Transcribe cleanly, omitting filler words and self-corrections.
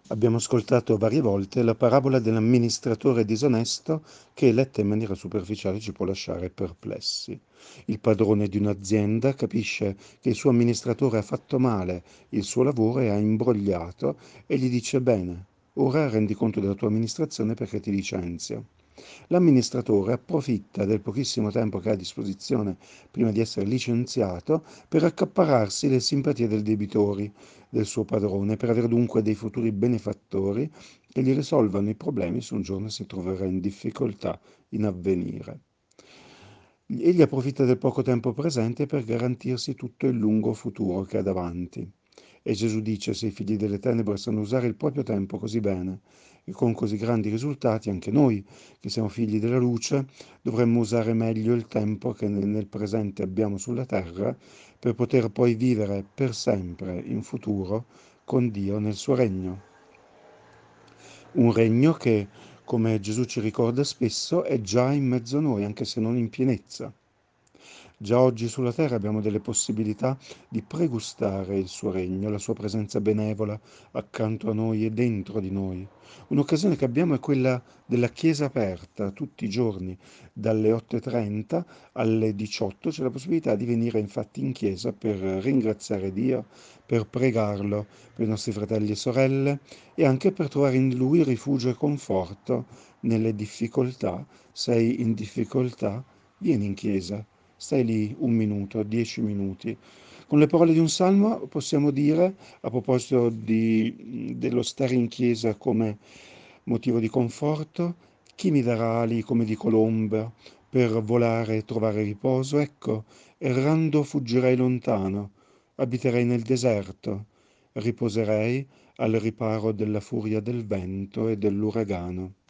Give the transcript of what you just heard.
Abbiamo ascoltato varie volte la parabola dell'amministratore disonesto che, letta in maniera superficiale, ci può lasciare perplessi. Il padrone di un'azienda capisce che il suo amministratore ha fatto male il suo lavoro e ha imbrogliato e gli dice: bene, ora rendi conto della tua amministrazione perché ti licenzio. L'amministratore approfitta del pochissimo tempo che ha a disposizione prima di essere licenziato per accaparrarsi le simpatie dei debitori del suo padrone, per avere dunque dei futuri benefattori che gli risolvano i problemi se un giorno si troverà in difficoltà in avvenire. Egli approfitta del poco tempo presente per garantirsi tutto il lungo futuro che ha davanti. E Gesù dice: se i figli delle tenebre sanno usare il proprio tempo così bene e con così grandi risultati, anche noi, che siamo figli della luce, dovremmo usare meglio il tempo che nel presente abbiamo sulla terra per poter poi vivere per sempre in futuro con Dio nel suo regno. Un regno che, come Gesù ci ricorda spesso, è già in mezzo a noi, anche se non in pienezza. Già oggi sulla terra abbiamo delle possibilità di pregustare il suo regno, la sua presenza benevola accanto a noi e dentro di noi. Un'occasione che abbiamo è quella della Chiesa aperta tutti i giorni, dalle 8:30 alle 18 c'è la possibilità di venire infatti in chiesa per ringraziare Dio, per pregarlo per i nostri fratelli e sorelle e anche per trovare in Lui rifugio e conforto nelle difficoltà. Sei in difficoltà? Vieni in chiesa. Stai lì un minuto, 10 minuti. Con le parole di un salmo possiamo dire, a proposito dello stare in chiesa come motivo di conforto: chi mi darà ali come di colomba per volare e trovare riposo? Ecco, errando fuggirei lontano, abiterei nel deserto, riposerei al riparo della furia del vento e dell'uragano.